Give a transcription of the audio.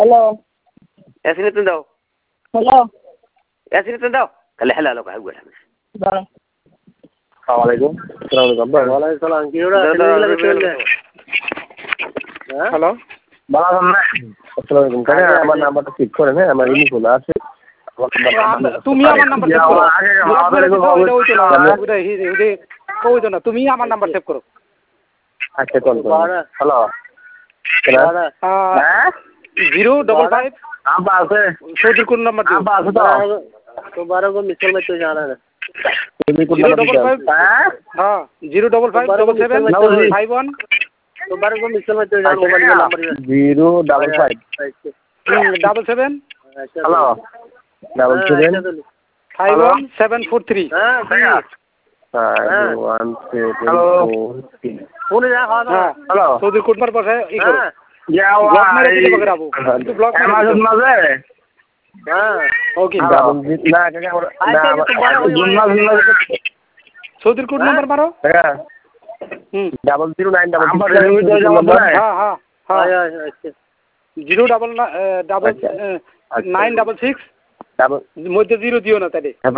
hello এসিনে তুমি দাও hello এসিনে তুমি দাও তাহলে হ্যালো হ্যালো কাজ করে দাঁড়া আসসালামু আলাইকুম ওয়ালাইকুম সালাম কি ওরা হ্যালো আসসালামু আলাইকুম কাকা আমার নাম্বারটা চেক করেন হ্যাঁ আমার ইনি খোলা আছে তুমি আমার নাম্বার সেভ করো না তুমি আমার নাম্বার সেভ করো আচ্ছা কোন হ্যালো 055 आप আছে সৌদির কোন নাম্বার দিও आप আছে তো 12 को मिस कॉल में तो जाना है 055 हाँ 0557751 तो 12 को मिस कॉल में तो जाना मोबाइल का नंबर 055 77 हेलो 51743 हेलो সৌদির কোড মার পাশে ই করো ব্লক মেরে দিলে বগরা আবু একটু ব্লক অ্যামাজন মাঝে ওকে না কাকা সৌদির কোড নাম্বার মারো কাকা 009 হ্যাঁ হ্যাঁ হ্যাঁ 09966 মধ্যে 0 দিও না তাহলে